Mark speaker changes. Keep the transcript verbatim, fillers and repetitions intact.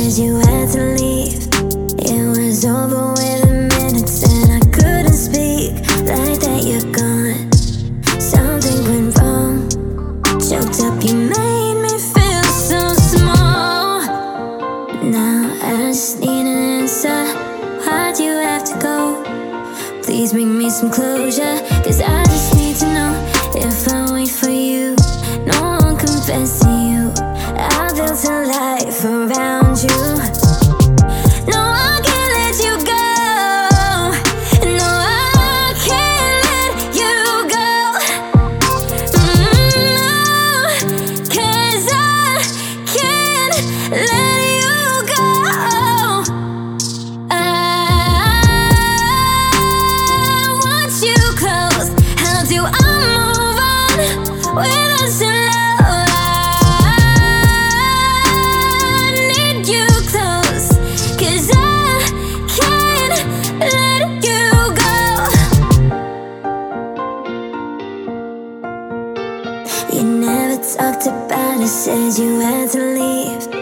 Speaker 1: said you had to leave. It was over within minutes and I couldn't speak. Like that you're gone, something went wrong. Choked up, you made me feel so small. Now I just need an answer. Why'd you have to go? Please bring me some closure, cause I just need to know. If I wait for you, no one confess to you. I built a life around you. No, I can't let you go. No, I can't let you go. Mm-hmm. No, cause I can't let you go. I want you close. How do I move on with us in love? You never talked about it, said you had to leave.